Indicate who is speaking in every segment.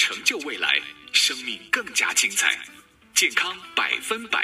Speaker 1: 成就未来，生命更加精彩。健康100%。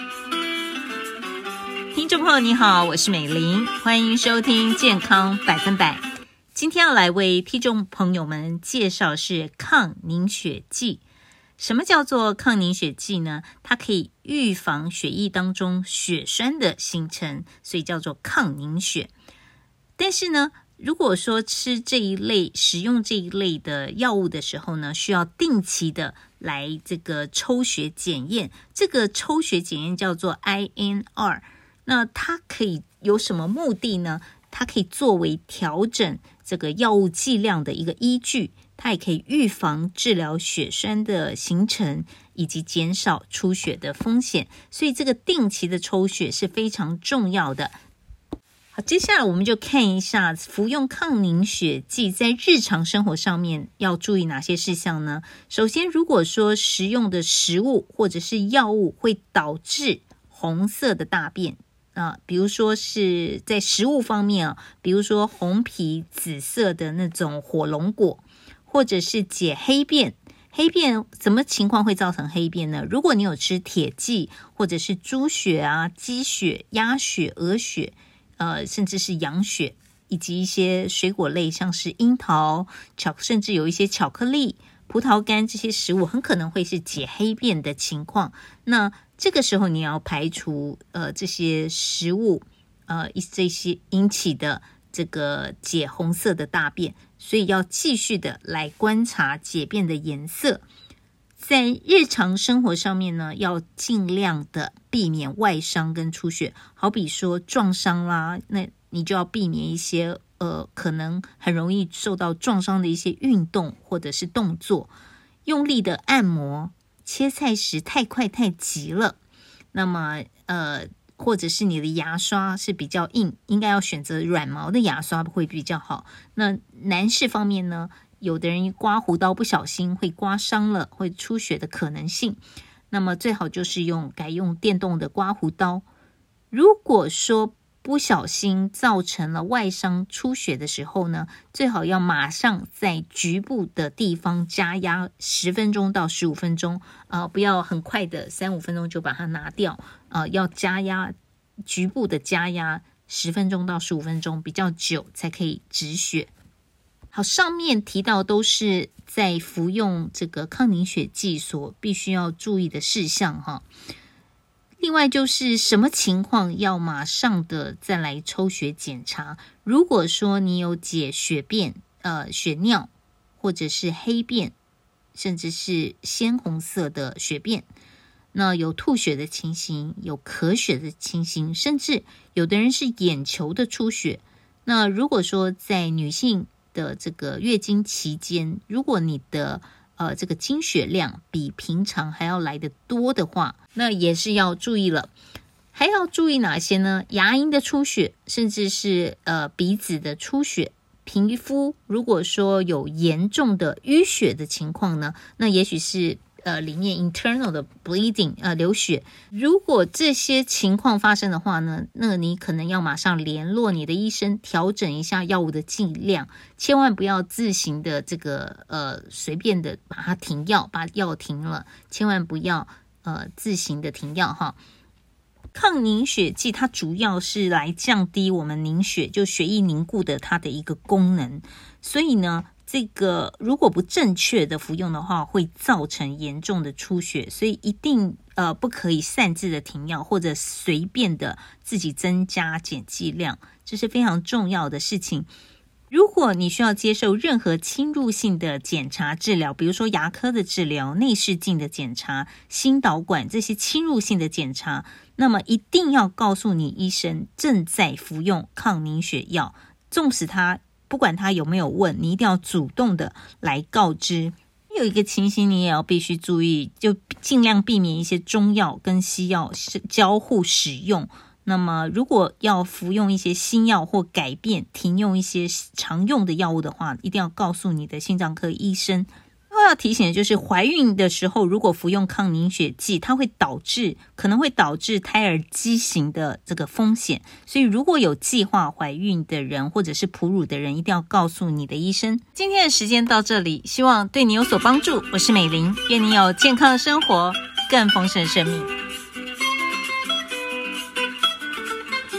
Speaker 2: 听众朋友你好，我是美玲，欢迎收听健康100%。今天要来为听众朋友们介绍是抗凝血剂。什么叫做抗凝血剂呢？它可以预防血液当中血栓的形成，所以叫做抗凝血。但是呢，如果说使用这一类的药物的时候呢，需要定期的来这个抽血检验。这个抽血检验叫做 INR。那它可以有什么目的呢？它可以作为调整这个药物剂量的一个依据，它也可以预防治疗血栓的形成，以及减少出血的风险。所以这个定期的抽血是非常重要的。好，接下来我们就看一下服用抗凝血剂在日常生活上面要注意哪些事项呢？首先，如果说食用的食物或者是药物会导致红色的大便，比如说是在食物方面比如说红皮紫色的那种火龙果，或者是解黑便。黑便什么情况会造成黑便呢？如果你有吃铁剂，或者是猪血鸡血、鸭血、鹅血，甚至是羊血，以及一些水果类，像是樱桃、甚至有一些巧克力、葡萄干，这些食物很可能会是解黑便的情况。那这个时候你要排除这些食物这些引起的这个解红色的大便，所以要继续的来观察解便的颜色。在日常生活上面呢，要尽量的避免外伤跟出血，好比说撞伤啦，那你就要避免一些可能很容易受到撞伤的一些运动或者是动作，用力的按摩，切菜时太快太急了，那么或者是你的牙刷是比较硬，应该要选择软毛的牙刷会比较好。那男士方面呢，有的人刮胡刀不小心会刮伤了，会出血的可能性，那么最好就是改用电动的刮胡刀。如果说不小心造成了外伤出血的时候呢，最好要马上在局部的地方加压10分钟到15分钟，不要很快的3-5分钟就把它拿掉，要加压局部的加压10分钟到15分钟比较久才可以止血。好，上面提到都是在服用这个抗凝血剂所必须要注意的事项哈。另外就是什么情况要马上的再来抽血检查。如果说你有解血便、血尿，或者是黑便，甚至是鲜红色的血便，那有吐血的情形，有咳血的情形，甚至有的人是眼球的出血。那如果说在女性的这个月经期间，如果你的这个经血量比平常还要来得多的话，那也是要注意了。还要注意哪些呢？牙龈的出血，甚至是鼻子的出血。皮肤如果说有严重的淤血的情况呢，那也许是里面 internal 的 bleeding 流血。如果这些情况发生的话呢，那你可能要马上联络你的医生，调整一下药物的剂量，千万不要自行的这个随便的把它停药，把药停了，千万不要自行的停药哈。抗凝血剂它主要是来降低我们凝血，就血液凝固的它的一个功能，所以呢这个如果不正确的服用的话，会造成严重的出血，所以一定不可以擅自的停药，或者随便的自己增加减剂量，这是非常重要的事情。如果你需要接受任何侵入性的检查治疗，比如说牙科的治疗、内视镜的检查、心导管这些侵入性的检查，那么一定要告诉你医生正在服用抗凝血药，纵使不管他有没有问，你一定要主动的来告知。有一个情形你也要必须注意，就尽量避免一些中药跟西药交互使用。那么如果要服用一些新药或改变停用一些常用的药物的话，一定要告诉你的心脏科医生。 后要提醒的就是怀孕的时候如果服用抗凝血剂，它可能会导致胎儿畸形的这个风险，所以如果有计划怀孕的人或者是哺乳的人，一定要告诉你的医生。今天的时间到这里，希望对你有所帮助。我是美玲，愿你有健康的生活，更丰盛的生命。